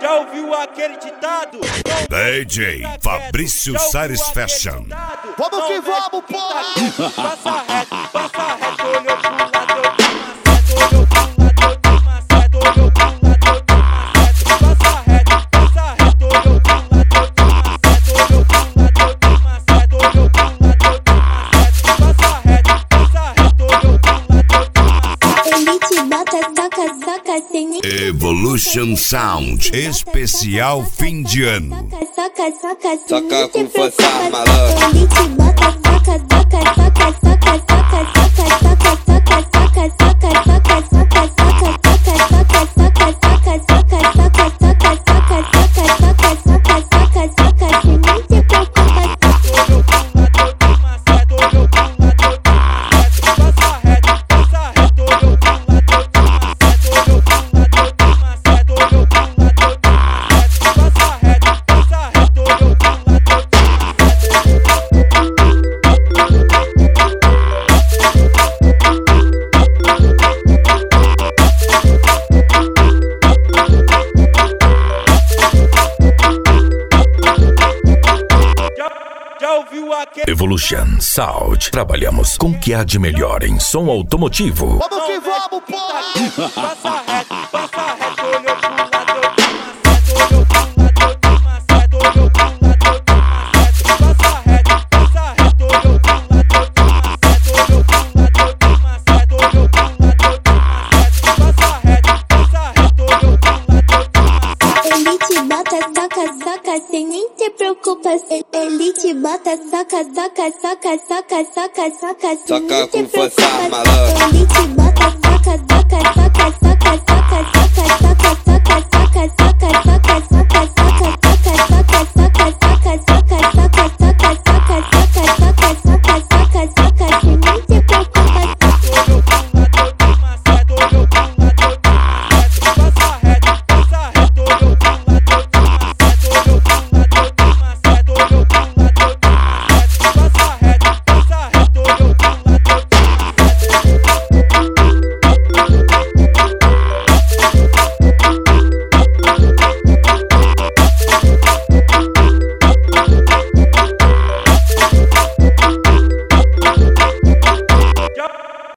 Já ouviu aquele ditado? DJ Fabrício Sares Fashion. Vamos que vamos, porra! Passa reto, olhou pro lado, eu dou uma seta, olhou pro lado, eu dou uma seta, passa reto, olhou pro lado, eu dou uma seta, olhou pro lado, eu dou uma seta, olhou pro lado, eu dou uma seta, passa reto, olhou pro lado, eu dou uma seta. Elite bota, saca, sem nem. Evolution Sound, especial fim de ano. Saca com força, malandro. Elite bota, saca, Evolution Sound. Trabalhamos com o que há de melhor em som automotivo. Vamos que vamos, porra! Passa reto, olhou pro lado, eu dou uma seta, olhou pro lado, eu dou uma seta, olhou pro lado, eu dou uma seta, passa reto, olhou pro lado, eu dou uma seta, olhou pro lado, eu dou uma seta, olhou pro lado, eu dou uma seta, passa reto, olhou pro lado, eu dou uma seta. Elite bota, saca, sem nem te preocupa. Elite bota, saca, Saca com força, malandro. Elite bota, saca,